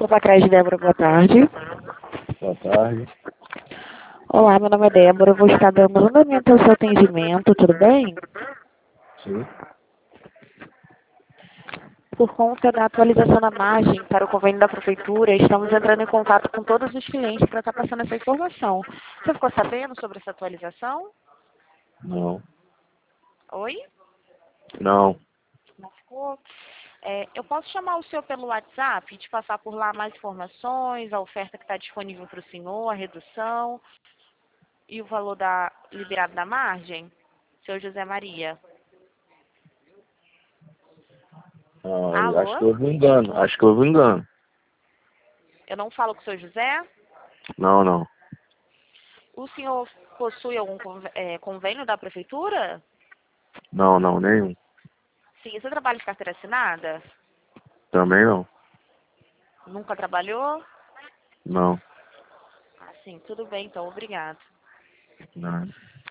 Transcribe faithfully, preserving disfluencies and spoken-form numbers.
Desculpa atrás de Débora, boa tarde. Boa tarde. Olá, meu nome é Débora, eu vou estar dando andamento ao seu atendimento, tudo bem? Sim. Por conta da atualização da margem para o convênio da Prefeitura, estamos entrando em contato com todos os clientes para estar passando essa informação. Você ficou sabendo sobre essa atualização? Não. Oi? Não. Não ficou? É, eu posso chamar o senhor pelo WhatsApp e te passar por lá mais informações, a oferta que está disponível para o senhor, a redução e o valor da, liberado da margem? Senhor José Maria. Ah, acho Alô? que houve um engano. Acho que houve um engano. Eu não falo com o senhor José? Não, não. O senhor possui algum conv- é, convênio da prefeitura? Não, não, nenhum. Sim, você trabalha de carteira assinada? Também não. Nunca trabalhou? Não. Ah, sim, tudo bem, então, obrigado. Não.